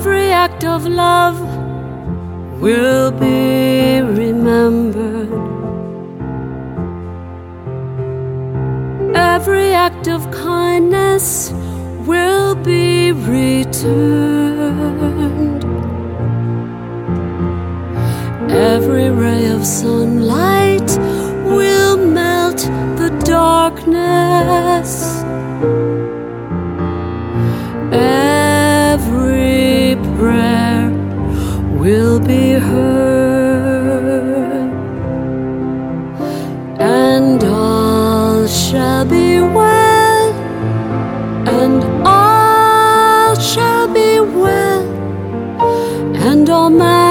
Every act of love will be remembered. Every act of kindness will be returned. Every ray of sunlight will melt the darkness. Every prayer will be heard, and all shall be well, and all shall be well, and all